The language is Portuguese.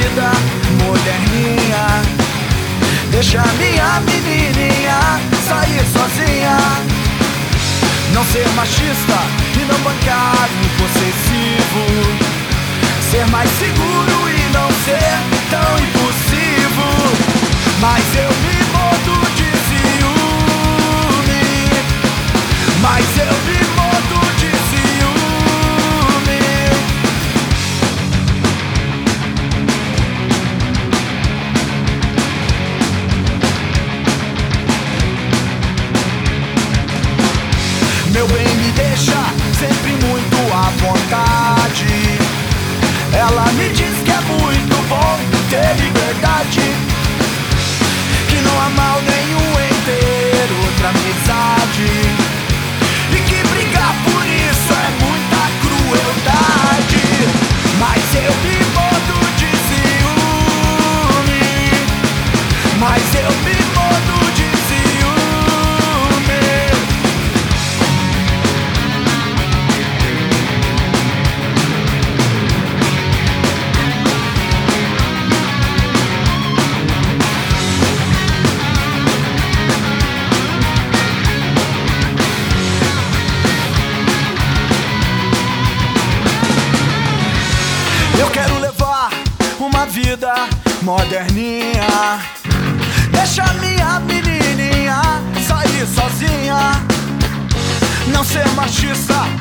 vida moderninha. Deixa minha menininha sair sozinha. Não ser machista e não bancário possessivo. Ser mais seguro e não ser tão impulsivo. Mas eu me mordo de ciúme. Mas eu me mordo de ciúme. Meu bem, me deixa sempre muito à vontade. Ela me diz que é muito bom ter liberdade, que não há mal nenhum em ter outra amizade, e que brigar por isso é muita crueldade. Mas eu me mordo de ciúme. Mas eu me mordo de ciúme. Eu quero levar uma vida moderninha. Deixa minha menininha sair sozinha. Não ser machista